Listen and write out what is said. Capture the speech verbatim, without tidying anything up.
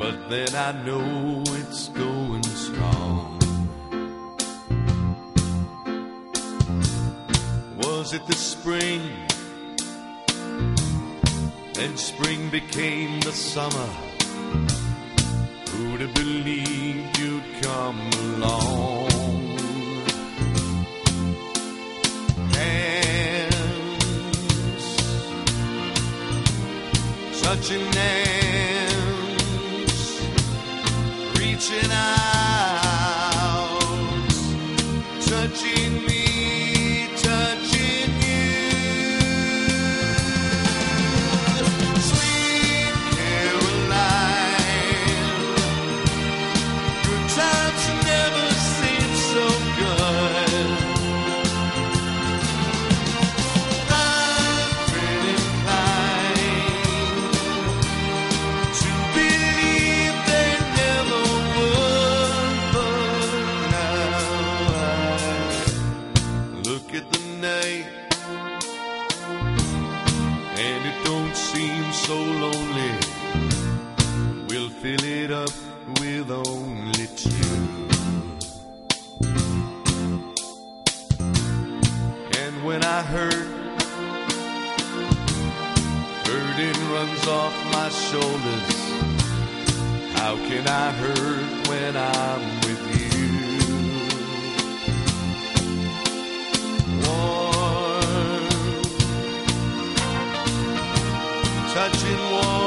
but then I know it's going strong. Was it the spring? Then spring became the summer. Who'd have believed you'd come along? Hands touching hands, reaching out, touching me, touching you. Sweet Caroline, good times never seem so good. I've been inclined to believe they never would, but now I look at the night and it don't seem so lonely. We'll fill it up with only two. And when I hurt, burden runs off my shoulders. How can I hurt when I'm with you? Warm, touching warm.